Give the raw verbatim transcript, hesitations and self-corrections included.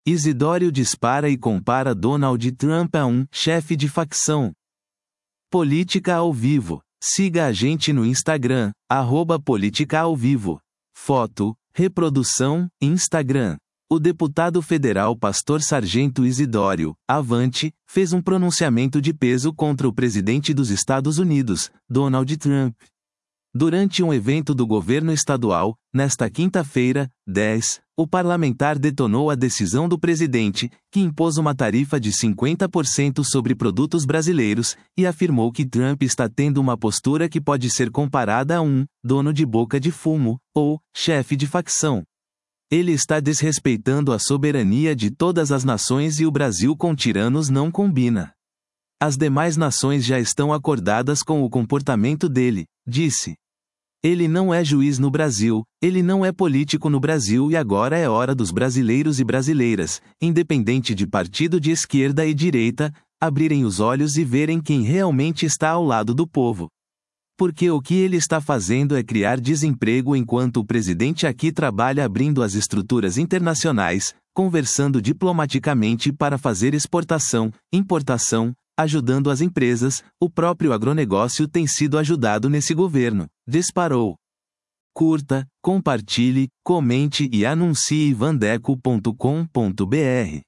Isidório dispara e compara Donald Trump a um chefe de facção. Política ao vivo. Siga a gente no Instagram, arroba Política ao Vivo. Foto, reprodução, Instagram. O deputado federal Pastor Sargento Isidório, Avante, fez um pronunciamento de peso contra o presidente dos Estados Unidos, Donald Trump. Durante um evento do governo estadual, nesta quinta-feira, dez, o parlamentar detonou a decisão do presidente, que impôs uma tarifa de cinquenta por cento sobre produtos brasileiros, e afirmou que Trump está tendo uma postura que pode ser comparada a um dono de boca de fumo, ou chefe de facção. Ele está desrespeitando a soberania de todas as nações e o Brasil com tiranos não combina. As demais nações já estão acordadas com o comportamento dele, disse. Ele não é juiz no Brasil, ele não é político no Brasil e agora é hora dos brasileiros e brasileiras, independente de partido de esquerda e direita, abrirem os olhos e verem quem realmente está ao lado do povo. Porque o que ele está fazendo é criar desemprego enquanto o presidente aqui trabalha abrindo as estruturas internacionais, conversando diplomaticamente para fazer exportação, importação, ajudando as empresas, o próprio agronegócio tem sido ajudado nesse governo, disparou. Curta, compartilhe, comente e anuncie vandeco ponto com ponto br.